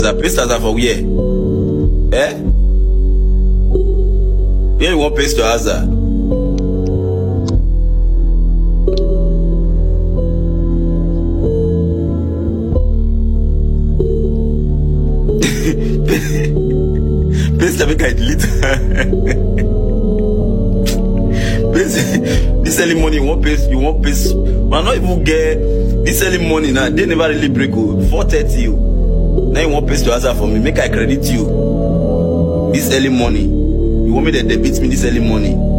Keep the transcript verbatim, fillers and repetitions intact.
The paste as for where? Eh? Yeah, you want paste to Hazard. Paste to make I delete. This early morning, you want paste, you want paste. Man, not even get this early morning now. They never really break. four thirty. Now you want paste to Hazard for me. Make I credit you. This early morning. You want me to debit me this early morning?